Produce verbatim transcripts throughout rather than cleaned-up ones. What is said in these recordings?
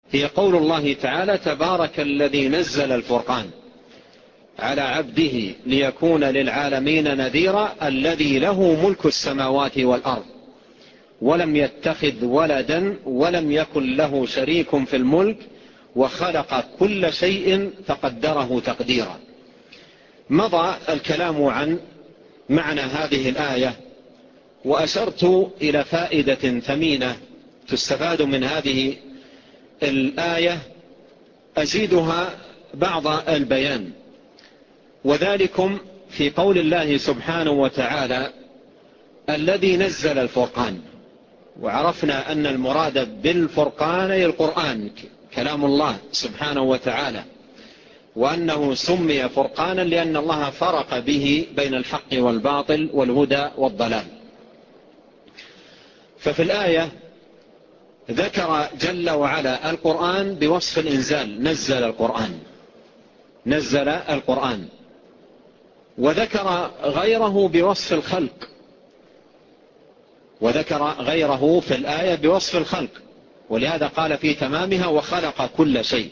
هي قول الله تعالى: تبارك الذي نزل الفرقان على عبده ليكون للعالمين نذيرا الذي له ملك السماوات والأرض ولم يتخذ ولدا ولم يكن له شريك في الملك وخلق كل شيء فقدره تقديرا. مضى الكلام عن معنى هذه الآية، وأشرت إلى فائدة ثمينة تستفاد من هذه الآية أزيدها بعض البيان، وذلكم في قول الله سبحانه وتعالى: الذي نزل الفرقان. وعرفنا أن المراد بالفرقان القرآن كلام الله سبحانه وتعالى، وأنه سمي فرقانا لأن الله فرق به بين الحق والباطل والهدى والضلال. ففي الآية ذكر جل وعلا القرآن بوصف الإنزال، نزل القرآن نزل القرآن وذكر غيره بوصف الخلق، وذكر غيره في الآية بوصف الخلق، ولهذا قال في تمامها: وخلق كل شيء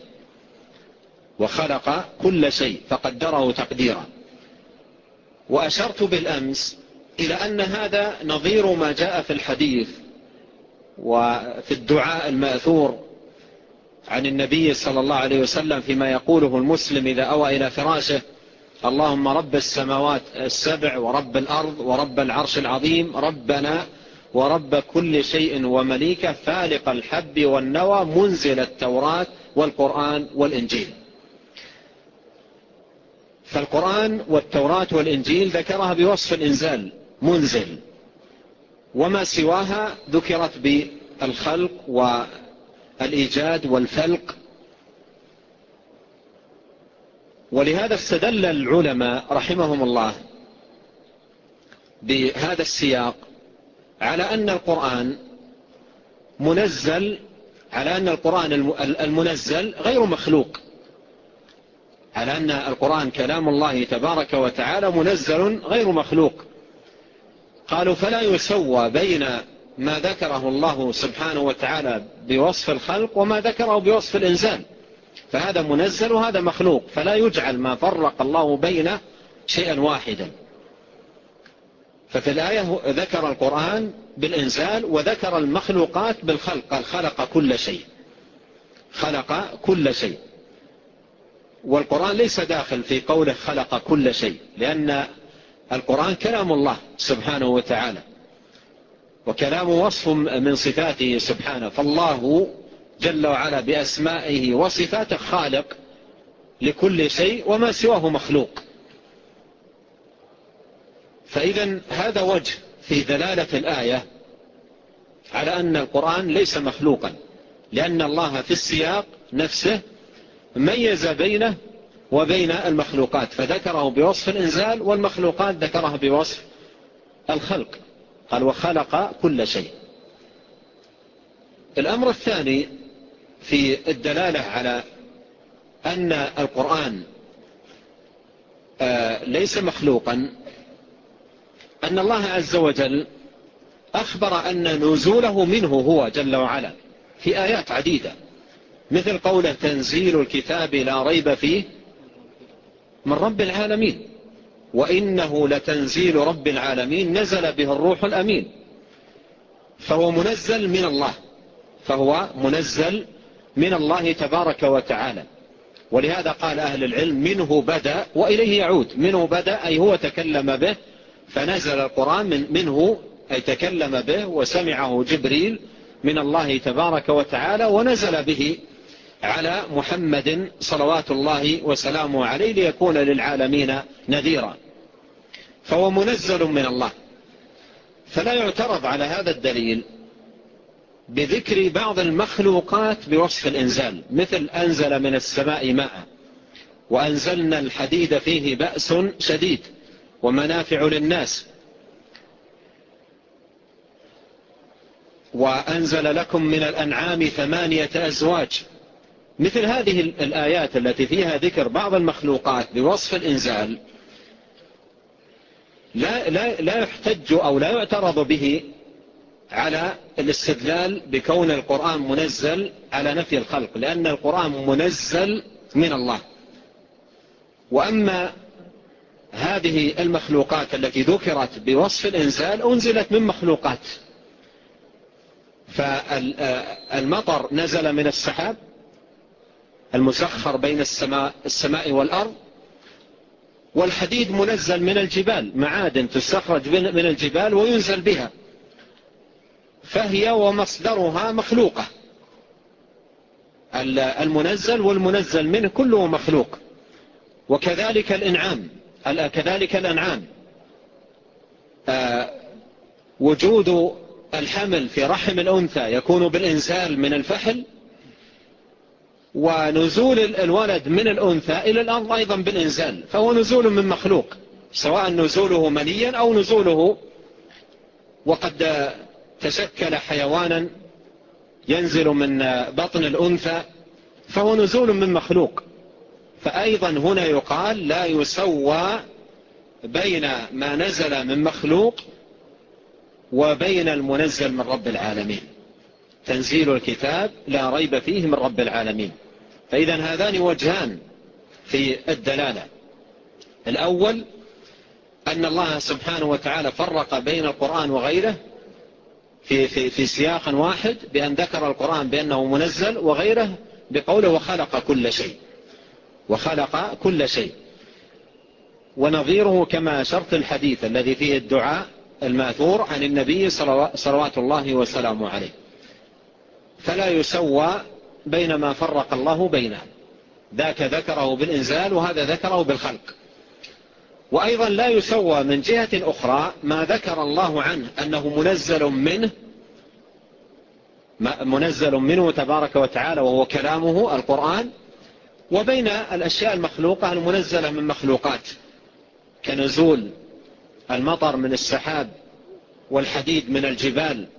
وخلق كل شيء فقدره تقديرا. وأشرت بالأمس إلى أن هذا نظير ما جاء في الحديث وفي الدعاء المأثور عن النبي صلى الله عليه وسلم فيما يقوله المسلم إذا أوى إلى فراشه: اللهم رب السماوات السبع ورب الأرض ورب العرش العظيم ربنا ورب كل شيء ومليكه فالق الحب والنوى منزل التوراة والقرآن والإنجيل. فالقرآن والتوراة والإنجيل ذكرها بوصف الإنزال، منزل، وما سواها ذكرت بالخلق والإيجاد والفلق. ولهذا استدل العلماء رحمهم الله بهذا السياق على أن القرآن منزل، على أن القرآن المنزل غير مخلوق، على أن القرآن كلام الله تبارك وتعالى منزل غير مخلوق. قالوا: فلا يسوى بين ما ذكره الله سبحانه وتعالى بوصف الخلق وما ذكره بوصف الإنزال، فهذا منزل وهذا مخلوق، فلا يجعل ما فرق الله بين شيئا واحدا. ففي الآية ذكر القرآن بالإنزال وذكر المخلوقات بالخلق، قال: خلق كل شيء خلق كل شيء. والقرآن ليس داخل في قوله خلق كل شيء، لأن القرآن كلام الله سبحانه وتعالى، وكلام وصف من صفاته سبحانه، فالله جل وعلا بأسمائه وصفاته خالق لكل شيء وما سواه مخلوق. فإذا هذا وجه في دلالة الآية على أن القرآن ليس مخلوقا، لأن الله في السياق نفسه ميز بينه وبين المخلوقات، فذكره بوصف الإنزال، والمخلوقات ذكرها بوصف الخلق، قال: وخلق كل شيء. الأمر الثاني في الدلالة على أن القرآن ليس مخلوقا أن الله عز وجل أخبر أن نزوله منه هو جل وعلا في آيات عديدة، مثل قوله: تنزيل الكتاب لا ريب فيه من رب العالمين، وإنه لتنزيل رب العالمين نزل به الروح الأمين. فهو منزل من الله، فهو منزل من الله تبارك وتعالى. ولهذا قال أهل العلم: منه بدأ وإليه يعود. منه بدأ أي هو تكلم به فنزل القرآن من منه، أي تكلم به وسمعه جبريل من الله تبارك وتعالى ونزل به على محمد صلوات الله وسلامه عليه ليكون للعالمين نذيرا. فهو منزل من الله، فلا يعترض على هذا الدليل بذكر بعض المخلوقات بوصف الإنزال، مثل: أنزل من السماء ماء، وأنزلنا الحديد فيه بأس شديد ومنافع للناس، وأنزل لكم من الأنعام ثمانية أزواج. مثل هذه الآيات التي فيها ذكر بعض المخلوقات بوصف الإنزال لا, لا, لا يحتج أو لا يعترض به على الاستدلال بكون القرآن منزل على نفي الخلق، لأن القرآن منزل من الله. وأما هذه المخلوقات التي ذكرت بوصف الإنزال أنزلت من مخلوقات، فالمطر نزل من السحاب المسخر بين السماء, السماء والأرض، والحديد منزل من الجبال، معادن تستخرج من الجبال وينزل بها، فهي ومصدرها مخلوقة. المنزل والمنزل منه كله مخلوق. وكذلك الإنعام كذلك الأنعام آه وجود الحمل في رحم الأنثى يكون بالإنزال من الفحل، ونزول الولد من الأنثى إلى الأرض أيضا بالإنزال، فهو نزول من مخلوق، سواء نزوله منيا أو نزوله وقد تشكل حيوانا ينزل من بطن الأنثى، فهو نزول من مخلوق. فأيضا هنا يقال لا يسوى بين ما نزل من مخلوق وبين المنزل من رب العالمين. تنزيل الكتاب لا ريب فيه من رب العالمين. فإذا هذان وجهان في الدلالة. الأول أن الله سبحانه وتعالى فرق بين القرآن وغيره في, في, في سياق واحد بأن ذكر القرآن بأنه منزل، وغيره بقوله وخلق كل شيء وخلق كل شيء. ونظيره كما أشرت الحديث الذي فيه الدعاء الماثور عن النبي صلوات الله وسلامه عليه. فلا يسوى بين ما فرق الله بينه، ذاك ذكره بالإنزال وهذا ذكره بالخلق. وأيضا لا يسوى من جهة أخرى ما ذكر الله عنه أنه منزل منه منزل منه تبارك وتعالى وهو كلامه القرآن، وبين الأشياء المخلوقة المنزلة من مخلوقات كنزول المطر من السحاب والحديد من الجبال،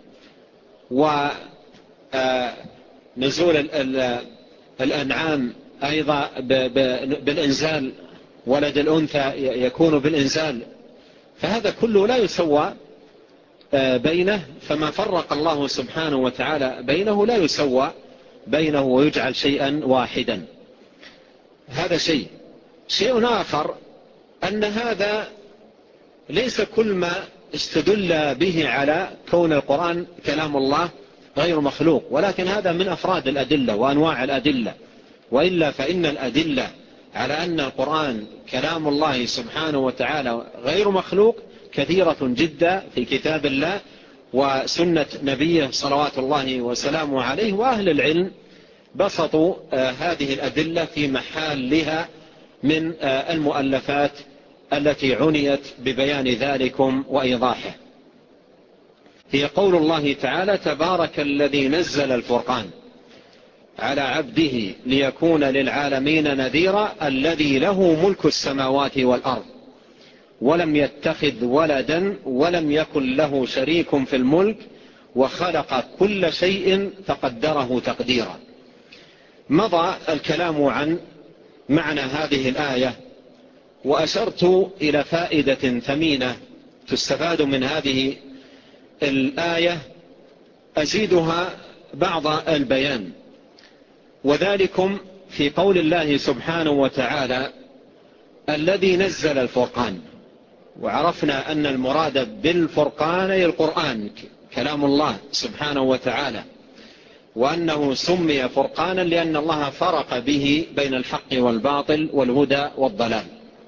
ونزول الأنعام أيضا بالإنزال، ولد الأنثى يكون بالإنزال. فهذا كله لا يسوى بينه، فما فرق الله سبحانه وتعالى بينه لا يسوى بينه ويجعل شيئا واحدا. هذا شيء. شيء آخر أن هذا ليس كل ما استدل به على كون القرآن كلام الله غير مخلوق، ولكن هذا من أفراد الأدلة وأنواع الأدلة. وإلا فإن الأدلة على أن القرآن كلام الله سبحانه وتعالى غير مخلوق كثيرة جدا في كتاب الله وسنة نبيه صلوات الله وسلامه عليه. وأهل العلم بسطوا هذه الأدلة في محلها من المؤلفات التي عنيت ببيان ذلكم وإيضاحه. هي قول الله تعالى تبارك الذي نزل الفرقان على عبده ليكون للعالمين نذيرا الذي له ملك السماوات والأرض ولم يتخذ ولدا ولم يكن له شريك في الملك وخلق كل شيء فقدره تقديرا. مضى الكلام عن معنى هذه الآية، وأشرت إلى فائدة ثمينة تستفاد من هذه الآية أزيدها بعض البيان، وذلكم في قول الله سبحانه وتعالى الذي نزل الفرقان. وعرفنا أن المراد بالفرقان القرآن كلام الله سبحانه وتعالى، وأنه سمي فرقانا لأن الله فرق به بين الحق والباطل والهدى والضلال.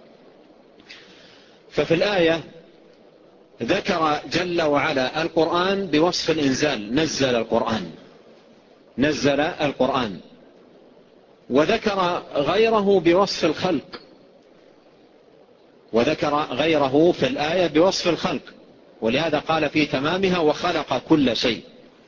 ففي الآية ذكر جل وعلا القرآن بوصف الإنزال، نزل القرآن نزل القرآن وذكر غيره بوصف الخلق، وذكر غيره في الآية بوصف الخلق، ولهذا قال في تمامها وخلق كل شيء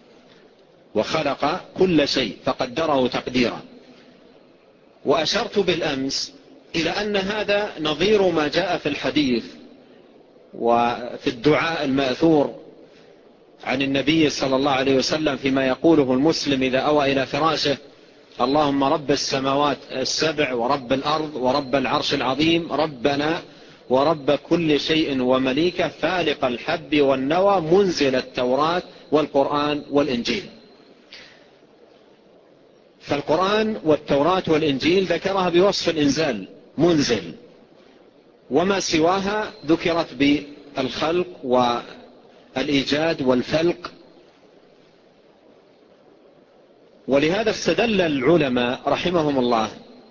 وخلق كل شيء فقدره تقديرا. وأشرت بالأمس إلى أن هذا نظير ما جاء في الحديث وفي الدعاء المأثور عن النبي صلى الله عليه وسلم فيما يقوله المسلم إذا أوى إلى فراشه: اللهم رب السماوات السبع ورب الأرض ورب العرش العظيم ربنا ورب كل شيء ومليكه فالق الحب والنوى منزل التوراة والقرآن والإنجيل. فالقرآن والتوراة والإنجيل ذكرها بوصف الإنزال منزل، وما سواها ذكرت بالخلق والإيجاد والفلق. ولهذا استدل العلماء رحمهم الله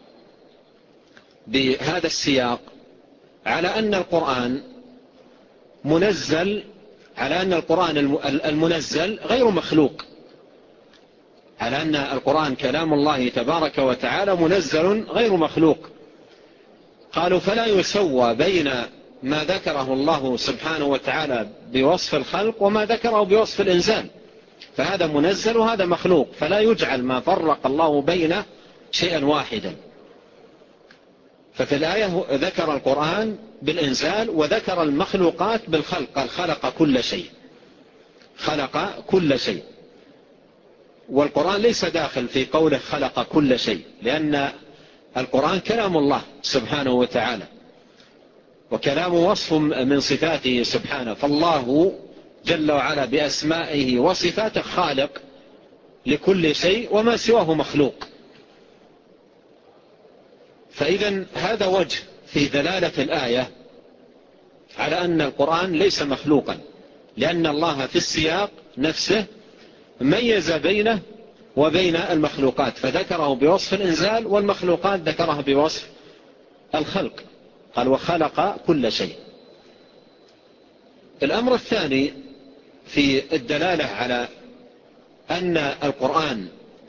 بهذا السياق على أن القرآن منزل، على أن القرآن المنزل غير مخلوق، على أن القرآن كلام الله تبارك وتعالى منزل غير مخلوق. قالوا فلا يسوى بين ما ذكره الله سبحانه وتعالى بوصف الخلق وما ذكره بوصف الإنزال، فهذا منزل وهذا مخلوق، فلا يجعل ما فرق الله بينه شيئا واحدا. ففي الآية ذكر القرآن بالإنزال وذكر المخلوقات بالخلق، قال خلق كل شيء، خلق كل شيء. والقرآن ليس داخل في قوله خلق كل شيء، لأن القرآن كلام الله سبحانه وتعالى، وكلام وصف من صفاته سبحانه، فالله جل وعلا بأسمائه وصفاته خالق لكل شيء، وما سواه مخلوق. فإذا هذا وجه في دلالة الآية على أن القرآن ليس مخلوقا، لأن الله في السياق نفسه ميز بينه وبين المخلوقات، فذكره بوصف الإنزال، والمخلوقات ذكرها بوصف الخلق، قال وخلق كل شيء. الأمر الثاني في الدلالة على أن القرآن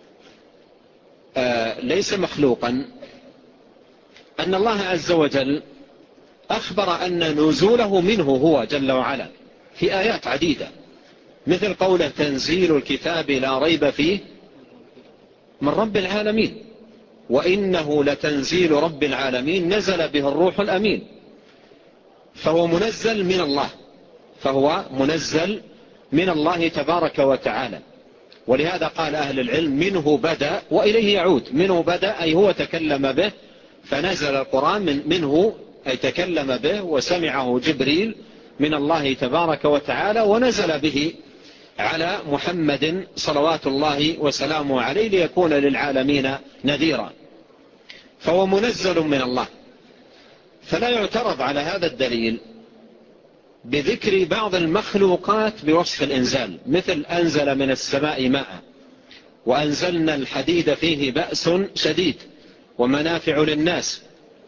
ليس مخلوقا أن الله عز وجل أخبر أن نزوله منه هو جل وعلا في آيات عديدة، مثل قوله تنزيل الكتاب لا ريب فيه من رب العالمين، وإنه لتنزيل رب العالمين نزل به الروح الأمين. فهو منزل من الله، فهو منزل من الله تبارك وتعالى. ولهذا قال أهل العلم منه بدأ وإليه يعود. منه بدأ أي هو تكلم به فنزل القرآن من منه، أي تكلم به وسمعه جبريل من الله تبارك وتعالى، ونزل به على محمد صلوات الله وسلامه عليه ليكون للعالمين نذيرا. فهو منزل من الله. فلا يعترض على هذا الدليل بذكر بعض المخلوقات بوصف الإنزال، مثل أنزل من السماء ماء، وأنزلنا الحديد فيه بأس شديد ومنافع للناس،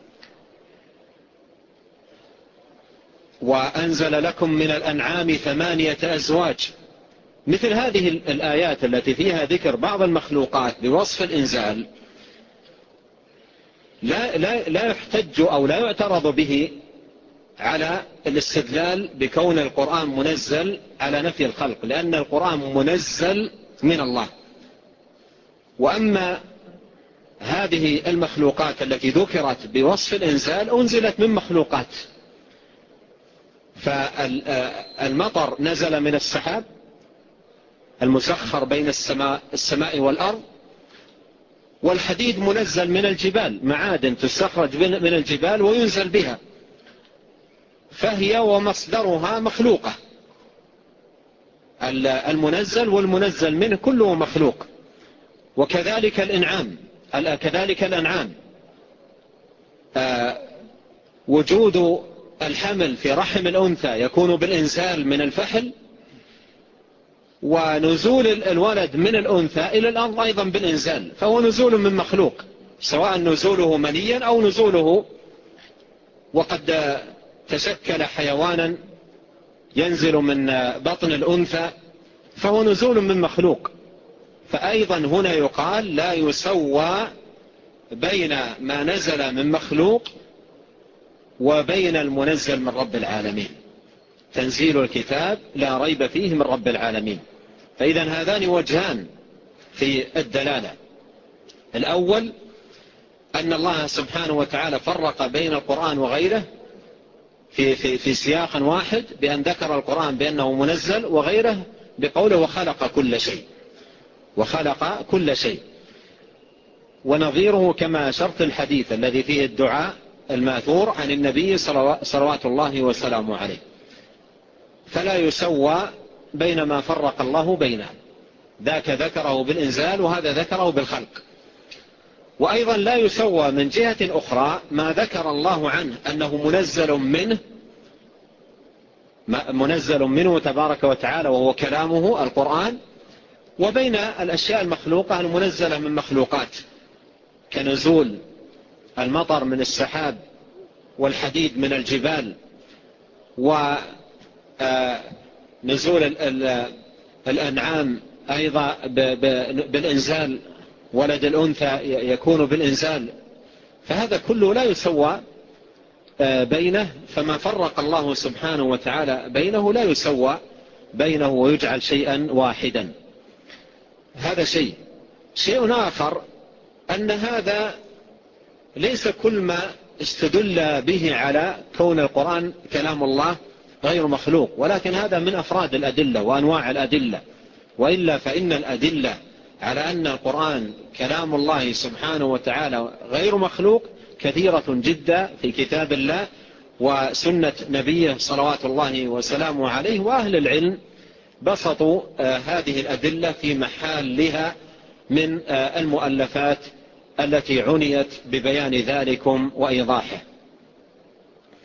وأنزل لكم من الأنعام ثمانية أزواج. مثل هذه الآيات التي فيها ذكر بعض المخلوقات بوصف الإنزال لا, لا, لا يحتج أو لا يعترض به على الاستدلال بكون القرآن منزل على نفي الخلق، لأن القرآن منزل من الله. وأما هذه المخلوقات التي ذكرت بوصف الإنزال أنزلت من مخلوقات، فالمطر نزل من السحاب المسخر بين السماء, السماء والأرض، والحديد منزل من الجبال، معادن تستخرج من الجبال وينزل بها، فهي ومصدرها مخلوقة. المنزل والمنزل منه كله مخلوق. وكذلك الإنعام، كذلك الأنعام آه وجود الحمل في رحم الأنثى يكون بالإنزال من الفحل، ونزول الولد من الأنثى إلى الأرض أيضا بالإنزال، فهو نزول من مخلوق، سواء نزوله منيا أو نزوله وقد تشكل حيوانا ينزل من بطن الأنثى، فهو نزول من مخلوق. فأيضا هنا يقال لا يسوى بين ما نزل من مخلوق وبين المنزل من رب العالمين. تنزيل الكتاب لا ريب فيه من رب العالمين. فإذا هذان وجهان في الدلالة. الأول أن الله سبحانه وتعالى فرق بين القرآن وغيره في, في, في سياق واحد بأن ذكر القرآن بأنه منزل، وغيره بقوله وخلق كل شيء، وخلق كل شيء. ونظيره كما شرط الحديث الذي فيه الدعاء الماثور عن النبي صلوات الله وسلامه عليه. فلا يسوى بين ما فرق الله بينه، ذاك ذكره بالإنزال وهذا ذكره بالخلق. وأيضا لا يسوى من جهة أخرى ما ذكر الله عنه أنه منزل منه منزل منه تبارك وتعالى وهو كلامه القرآن، وبين الأشياء المخلوقة المنزلة من مخلوقات كنزول المطر من السحاب والحديد من الجبال، ونزول الأنعام أيضا بالإنزال، ولد الأنثى يكون بالإنزال، فهذا كله لا يسوى بينه. فما فرق الله سبحانه وتعالى بينه لا يسوى بينه ويجعل شيئا واحدا. هذا شيء. شيء آخر أن هذا ليس كل ما استدل به على كون القرآن كلام الله غير مخلوق، ولكن هذا من أفراد الأدلة وأنواع الأدلة، وإلا فإن الأدلة على أن القرآن كلام الله سبحانه وتعالى غير مخلوق كثيرة جدا في كتاب الله وسنة نبيه صلوات الله وسلامه عليه، وأهل العلم بسطوا هذه الأدلة في محلها من المؤلفات التي عنيت ببيان ذلكم وإيضاحه.